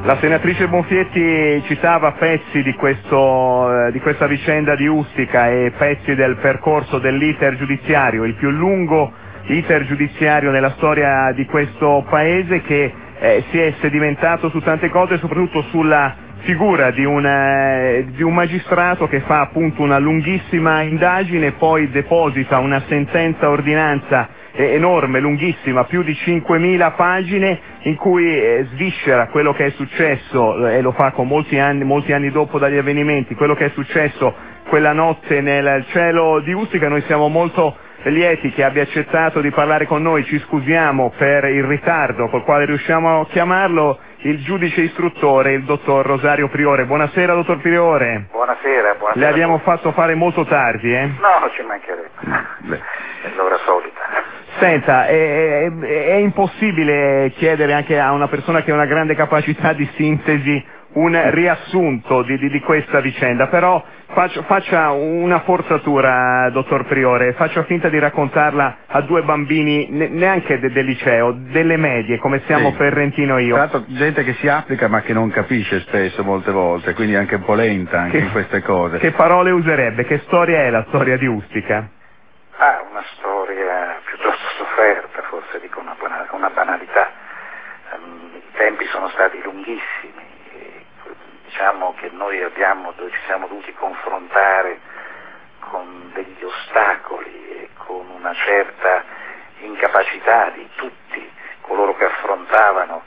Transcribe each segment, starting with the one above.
La senatrice Bonfietti citava pezzi di questa vicenda di Ustica e pezzi del percorso dell'iter giudiziario, il più lungo iter giudiziario nella storia di questo paese, che si è sedimentato su tante cose, soprattutto sulla figura di un magistrato che fa appunto una lunghissima indagine e poi deposita una sentenza ordinanza enorme, lunghissima, più di 5.000 pagine, in cui sviscera quello che è successo, e lo fa con molti anni dopo dagli avvenimenti, quello che è successo quella notte nel cielo di Ustica. Noi siamo molto lieti che abbia accettato di parlare con noi, ci scusiamo per il ritardo col quale riusciamo a chiamarlo, il giudice istruttore, il dottor Rosario Priore. Buonasera, dottor Priore. Buonasera. Le abbiamo fatto fare molto tardi, eh? No, non ci mancherebbe. È l'ora solita. Senta, è impossibile chiedere anche a una persona che ha una grande capacità di sintesi un riassunto di questa vicenda, però faccia una forzatura, dottor Priore, faccia finta di raccontarla a due bambini, neanche del liceo, delle medie, come siamo Ferrentino e io. Tra l'altro gente che si applica ma che non capisce spesso, molte volte, quindi anche un po' lenta anche in queste cose. Che parole userebbe? Che storia è la storia di Ustica? Una storia piuttosto sofferta, forse dico una banalità. I tempi sono stati lunghissimi. Diciamo che noi ci siamo dovuti confrontare con degli ostacoli e con una certa incapacità di tutti coloro che affrontavano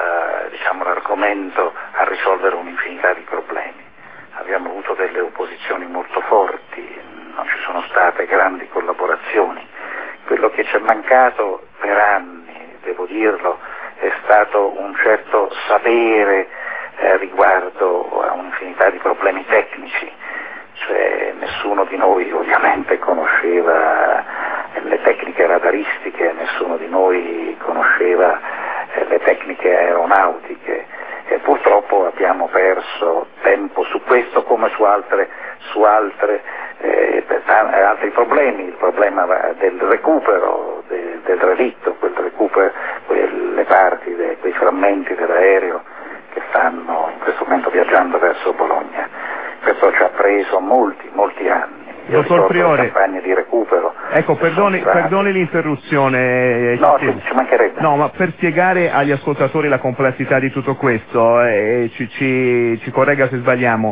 l'argomento a risolvere un'infinità di problemi. Abbiamo avuto delle opposizioni molto forti, non ci sono state grandi collaborazioni. Quello che ci è mancato per anni, devo dirlo, è stato un certo sapere riguardo a un'infinità di problemi tecnici, cioè nessuno di noi ovviamente conosceva le tecniche radaristiche, nessuno di noi conosceva le tecniche aeronautiche e purtroppo abbiamo perso tempo su questo come su altri problemi, il problema del recupero del relitto, quelle parti, quei frammenti dell'aereo che stanno in questo momento viaggiando verso Bologna. Questo ci ha preso molti anni. Dottor Priore, campagne di recupero. Ecco, perdoni l'interruzione. No, ci mancherebbe. No, ma per spiegare agli ascoltatori la complessità di tutto questo, ci corregga se sbagliamo,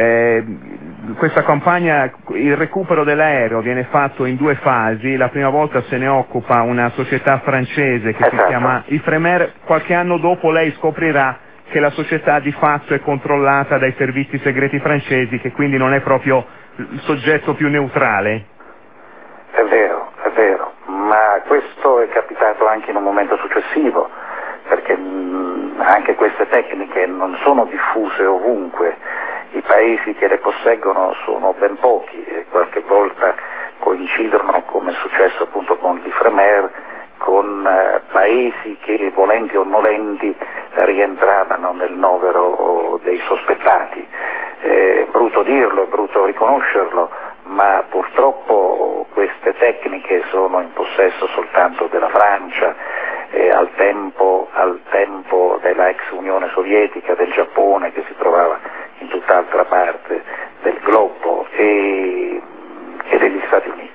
questa campagna, il recupero dell'aereo viene fatto in due fasi. La prima volta se ne occupa una società francese che si chiama Ifremer. Qualche anno dopo lei scoprirà che la società di fatto è controllata dai servizi segreti francesi, che quindi non è proprio il soggetto più neutrale. È vero, ma questo è capitato anche in un momento successivo, perché anche queste tecniche non sono diffuse ovunque, i paesi che le posseggono sono ben pochi e qualche volta coincidono, come è successo appunto con l'Ifremer, con paesi che volenti o nolenti rientravano nel novero dei sospettati. È brutto dirlo, è brutto riconoscerlo, ma purtroppo queste tecniche sono in possesso soltanto della Francia, al tempo della ex Unione Sovietica, del Giappone, che si trovava in tutt'altra parte del globo, e degli Stati Uniti.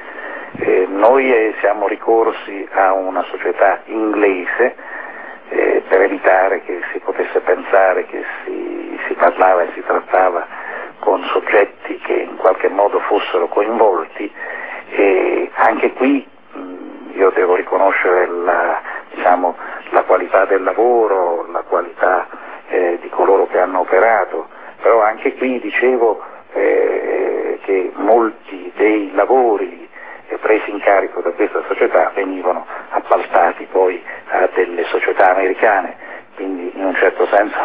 Noi siamo ricorsi a una società inglese per evitare che si potesse pensare che si parlava e si trattava con soggetti che in qualche modo fossero coinvolti, e anche qui io devo riconoscere la qualità del lavoro, la qualità di coloro che hanno operato, però anche qui dicevo che molti dei lavori presi in carico da questa società venivano appaltati poi a delle società americane, quindi in un certo senso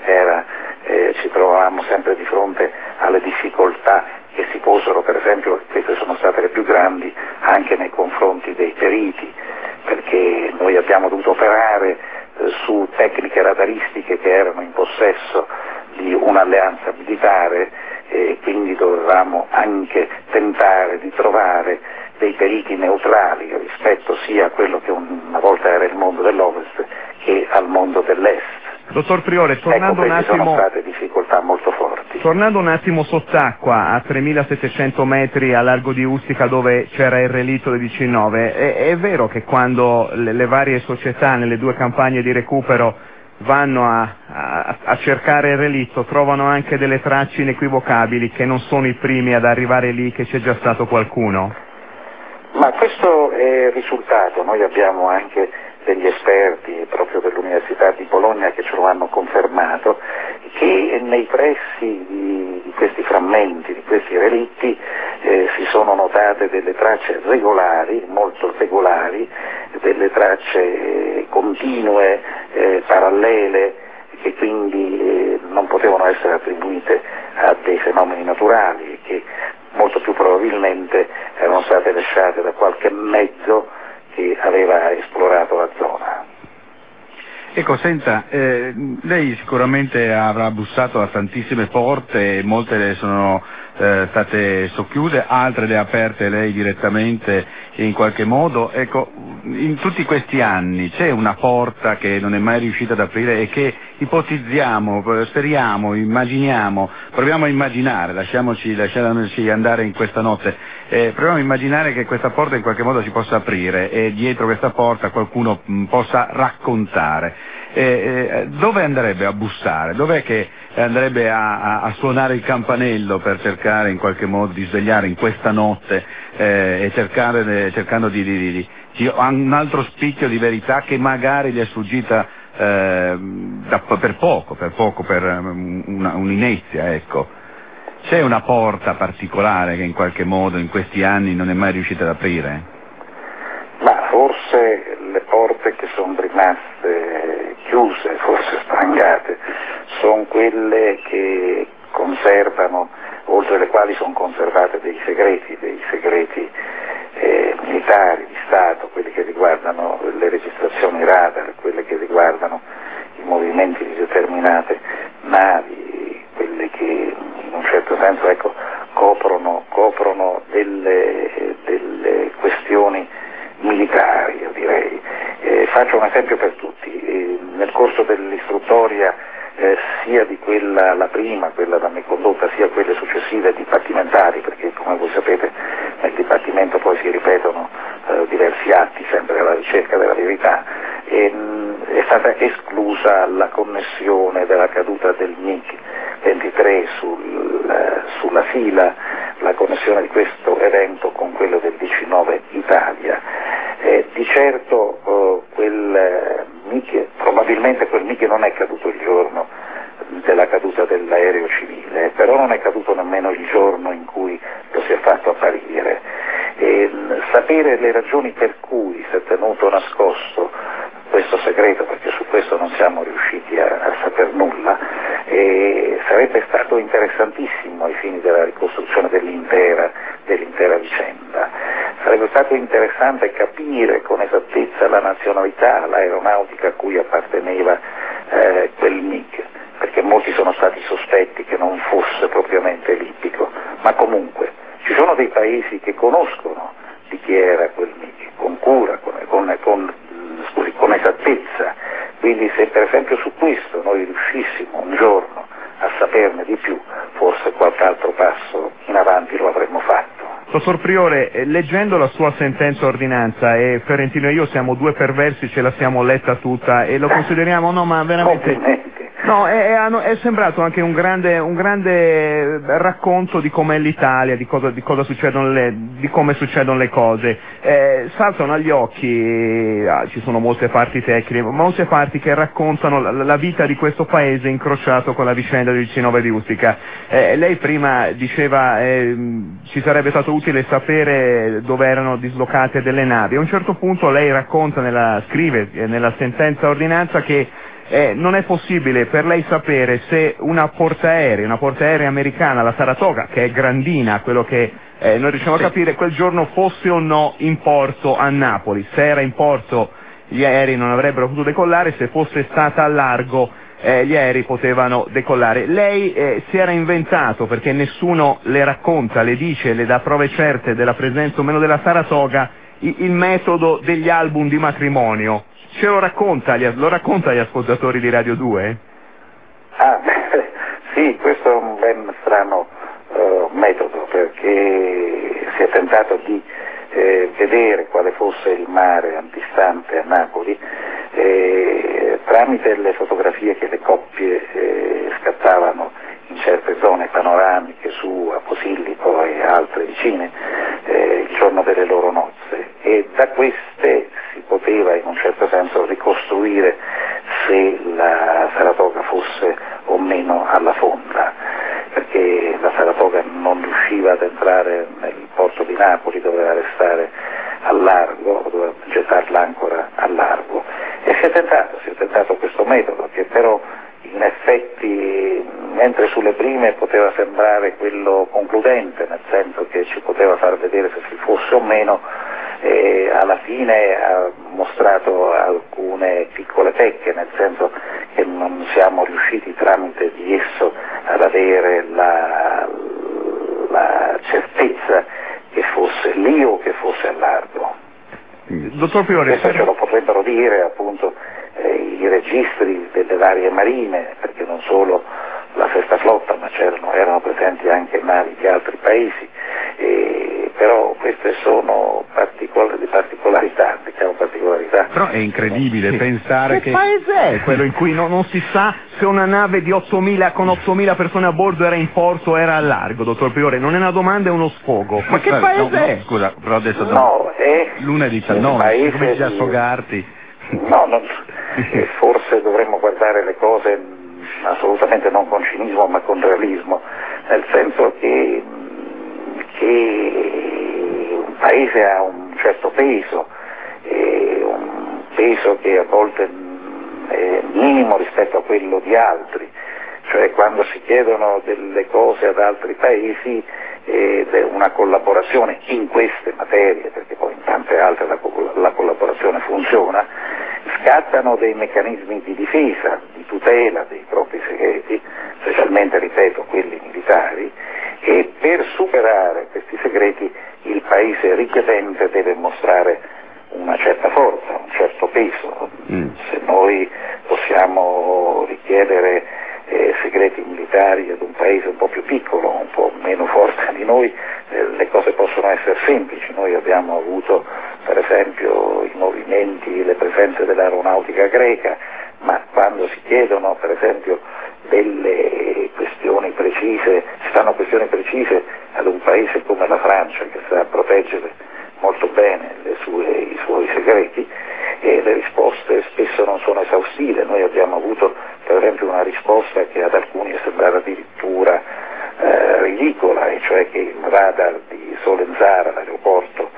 ci trovavamo sempre di fronte alle difficoltà che si posero, per esempio, queste sono state le più grandi anche nei confronti dei periti, perché noi abbiamo dovuto operare su tecniche radaristiche che erano in possesso di un'alleanza militare, e quindi dovevamo anche tentare di trovare dei periti neutrali rispetto sia a quello che una volta era il mondo dell'Ovest che al mondo dell'Est. Dottor Priore, tornando ecco, un attimo... sono state difficoltà molto forti. Tornando un attimo sott'acqua, a 3700 metri a largo di Ustica, dove c'era il relitto del DC-9, è vero che quando le varie società nelle due campagne di recupero vanno a cercare il relitto, trovano anche delle tracce inequivocabili che non sono i primi ad arrivare lì, che c'è già stato qualcuno? Ma questo è il risultato. Noi abbiamo anche degli esperti proprio dell'Università di Bologna che ce lo hanno confermato, che nei pressi di questi frammenti, di questi relitti, si sono notate delle tracce regolari, molto regolari, delle tracce continue, parallele, che quindi non potevano essere attribuite a dei fenomeni naturali e che molto più probabilmente erano state lasciate da qualche mezzo che aveva esplorato la zona. Ecco, senta, lei sicuramente avrà bussato a tantissime porte, molte le sono state socchiuse, altre le ha aperte lei direttamente in qualche modo. Ecco, in tutti questi anni c'è una porta che non è mai riuscita ad aprire e che ipotizziamo, speriamo, immaginiamo, proviamo a immaginare, lasciamoci andare in questa notte, proviamo a immaginare che questa porta in qualche modo si possa aprire e dietro questa porta qualcuno possa raccontare. Dove andrebbe a bussare? Dov'è che andrebbe a suonare il campanello per cercare in qualche modo di svegliare in questa notte e cercando di un altro spicchio di verità che magari gli è sfuggita per poco, per un'inezia, ecco. C'è una porta particolare che in qualche modo in questi anni non è mai riuscita ad aprire? Ma forse le porte che sono rimaste chiuse, forse sprangate, sono quelle che conservano, oltre le quali sono conservate dei segreti militari, di Stato, quelli che riguardano le registrazioni radar, quelle che riguardano i movimenti di determinate navi, quelle che in un certo senso, ecco, coprono delle questioni militari, io direi. Faccio un esempio per tutti. Nel corso dell'istruttoria sia di quella, la prima, quella da me condotta, sia quelle successive dibattimentali, perché come voi sapete nel dibattimento poi si ripetono diversi atti sempre alla ricerca della verità, è stata esclusa la connessione della caduta del MiG-23 sulla fila, la connessione di questo evento con quello del DC-9 Italia. Di certo probabilmente quel MiG non è caduto il giorno della caduta dell'aereo civile, però non è caduto nemmeno il giorno in cui lo si è fatto apparire. Sapere le ragioni per cui si è tenuto nascosto questo segreto, perché su questo non siamo riusciti a saper nulla, sarebbe stato interessantissimo ai fini della ricostruzione dell'intera vicenda. Sarebbe stato interessante capire con esattezza la nazionalità, l'aeronautica a cui apparteneva quel MiG, perché molti sono stati sospetti che non fosse propriamente libico, ma comunque ci sono dei paesi che conoscono di chi era quel MiG, con cura, con esattezza. Quindi se per esempio su questo noi riuscissimo un giorno a saperne di più, forse qualche altro passo in avanti lo avremmo fatto. Dottor Priore, leggendo la sua sentenza ordinanza, e Ferentino e io siamo due perversi, ce la siamo letta tutta e lo consideriamo, no, ma veramente... Complimenti. No, è sembrato anche un grande racconto di com'è l'Italia, di come succedono le cose. Saltano agli occhi, ci sono molte parti tecniche, molte parti che raccontano la vita di questo paese incrociato con la vicenda del DC-9 di Ustica. Lei prima diceva ci sarebbe stato utile sapere dove erano dislocate delle navi. A un certo punto lei scrive nella sentenza ordinanza che non è possibile per lei sapere se una portaerei americana, la Saratoga, che è grandina, quello che noi riusciamo a capire, quel giorno fosse o no in porto a Napoli. Se era in porto gli aerei non avrebbero potuto decollare, se fosse stata a largo gli aerei potevano decollare. Lei si era inventato, perché nessuno le racconta, le dice, le dà prove certe della presenza o meno della Saratoga, il metodo degli album di matrimonio. Ce lo racconta agli ascoltatori di Radio 2? Sì, questo è un ben strano metodo, perché si è tentato di vedere quale fosse il mare antistante a Napoli tramite le fotografie che le coppie scattavano in certe zone panoramiche su a Posillipo e altre vicine il giorno delle loro nozze, e da queste si poteva in un certo senso ricostruire se la Saratoga fosse o meno alla fonda, perché la Saratoga non riusciva ad entrare nel porto di Napoli, doveva restare al largo, doveva gettare l'ancora al largo, e si è tentato questo metodo, che però in effetti, mentre sulle prime poteva sembrare quello concludente, nel senso che ci poteva far vedere se si fosse o meno, alla fine ha mostrato alcune piccole pecche, nel senso che non siamo riusciti tramite di esso ad avere la certezza che fosse lì o che fosse a largo. Dottor Priore, questo ce lo potrebbero dire appunto i registri delle varie marine, perché non solo la Sesta Flotta, ma erano presenti anche navi di altri paesi, però queste sono particolarità. Però è incredibile pensare che paese è quello in cui non si sa se una nave di 8.000 con 8.000 persone a bordo era in porto o era a largo, dottor Priore? Non è una domanda, è uno sfogo. Ma che paese è? Scusa, però adesso è l'1:19, cominci a sfogarti. Forse dovremmo guardare le cose assolutamente non con cinismo ma con realismo, nel senso che un paese ha un certo peso, un peso che a volte è minimo rispetto a quello di altri, cioè quando si chiedono delle cose ad altri paesi una collaborazione in queste materie, perché poi in tante altre la collaborazione funziona, scattano dei meccanismi di difesa, di tutela dei propri segreti, specialmente, ripeto, quelli militari, e per superare questi segreti il paese richiedente deve mostrare una certa forza, un certo peso. Se noi possiamo richiedere segreti militari ad un paese un po' più piccolo, un po' meno forte di noi, le cose possono essere semplici. Noi abbiamo avuto per esempio i movimenti, le presenze dell'aeronautica greca, ma quando si chiedono per esempio delle questioni precise, si fanno questioni precise ad un paese come la Francia, che sa proteggere molto bene i suoi segreti, e le risposte spesso non sono esaustive. Noi abbiamo avuto per esempio una risposta che ad alcuni è sembrata addirittura ridicola, e cioè che il radar di Solenzara, l'aeroporto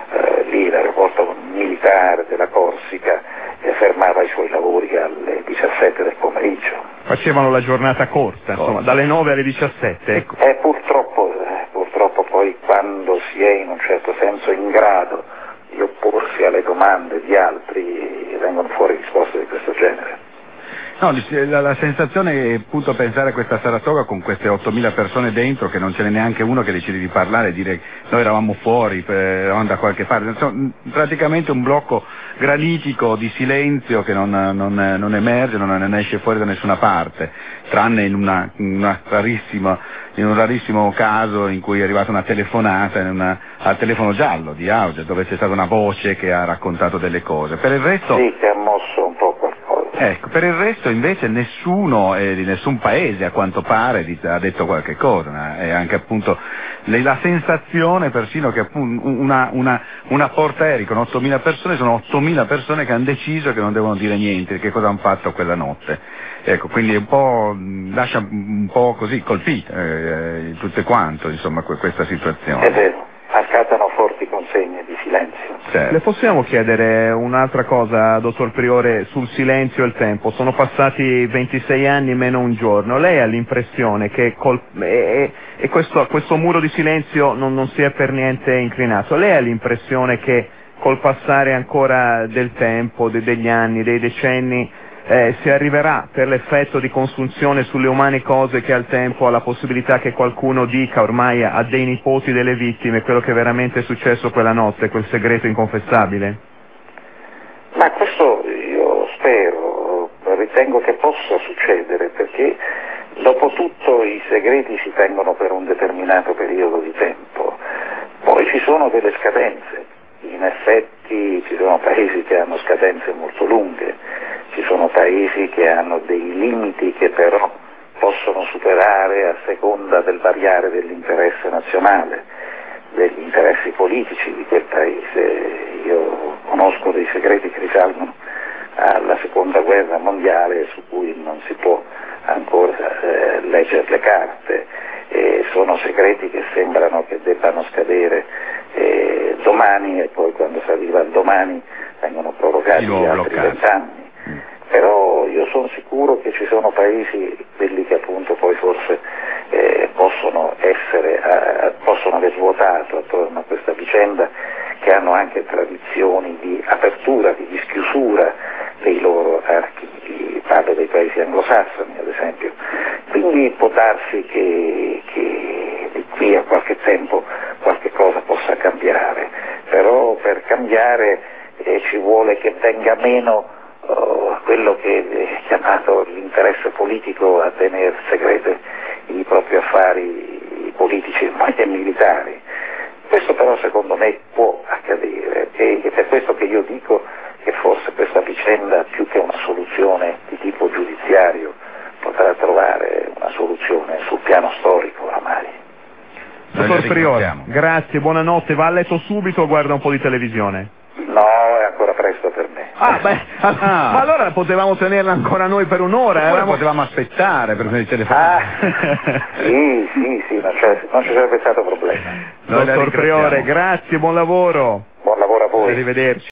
militare della Corsica, fermava i suoi lavori alle 17 del pomeriggio. Facevano la giornata corta, insomma, dalle 9 alle 17. Ecco. Purtroppo poi quando si è in un certo senso in grado di opporsi alle domande di altri vengono fuori risposte di questo genere. No, la sensazione è appunto pensare a questa Saratoga con queste 8.000 persone dentro, che non ce n'è neanche uno che decide di parlare e dire noi eravamo fuori, eravamo da qualche parte. Insomma, praticamente un blocco granitico di silenzio che non emerge, non esce fuori da nessuna parte, tranne in un rarissimo caso in cui è arrivata una telefonata al telefono giallo di Auge, dove c'è stata una voce che ha raccontato delle cose. Per il resto... Sì, che ha mosso un po' qualcosa. Ecco, per il resto invece nessuno di nessun paese a quanto pare ha detto qualche cosa, e anche appunto la sensazione persino che appunto una portaerei con 8.000 persone sono 8.000 persone che hanno deciso che non devono dire niente, che cosa hanno fatto quella notte. Ecco, quindi un po' lascia un po' così colpite tutte quanto, insomma, questa situazione. È vero, accattano forti consegne di silenzio. Certo. Le possiamo chiedere un'altra cosa, dottor Priore, sul silenzio e il tempo? Sono passati 26 anni meno un giorno. Lei ha l'impressione che questo muro di silenzio non si è per niente inclinato? Lei ha l'impressione che col passare ancora del tempo, degli anni, dei decenni, si arriverà per l'effetto di consunzione sulle umane cose che al tempo ha la possibilità che qualcuno dica ormai a dei nipoti delle vittime quello che veramente è successo quella notte, quel segreto inconfessabile? Ma questo io spero, ritengo che possa succedere, perché dopo tutto i segreti si tengono per un determinato periodo di tempo, poi ci sono delle scadenze, in effetti ci sono paesi che hanno scadenze molto lunghe, ci sono paesi che hanno dei limiti che però possono superare a seconda del variare dell'interesse nazionale, degli interessi politici di quel paese. Io conosco dei segreti che risalgono alla seconda guerra mondiale su cui non si può ancora leggere le carte, sono segreti che sembrano che debbano scadere domani, e poi quando si arriva al domani vengono prorogati di altri 20 anni. Però io sono sicuro che ci sono paesi, quelli che appunto poi forse possono aver svuotato attorno a questa vicenda, che hanno anche tradizioni di apertura, di dischiusura dei loro archivi, parlo dei paesi anglosassoni ad esempio. Quindi può darsi che di qui a qualche tempo qualche cosa possa cambiare, però per cambiare ci vuole che venga meno quello che è chiamato l'interesse politico a tenere segrete i propri affari politici e militari. Questo però secondo me può accadere, e è per questo che io dico che forse questa vicenda, più che una soluzione di tipo giudiziario, potrà trovare una soluzione sul piano storico oramai. Dottor Priore, grazie, buonanotte, va a letto subito o guarda un po' di televisione? No, è ancora presto per me. Ma allora potevamo tenerla ancora noi per un'ora. Potevamo aspettare per il telefono. Sì, non ci sarebbe stato problema. Dottor Priore, grazie, buon lavoro. Buon lavoro a voi. Arrivederci.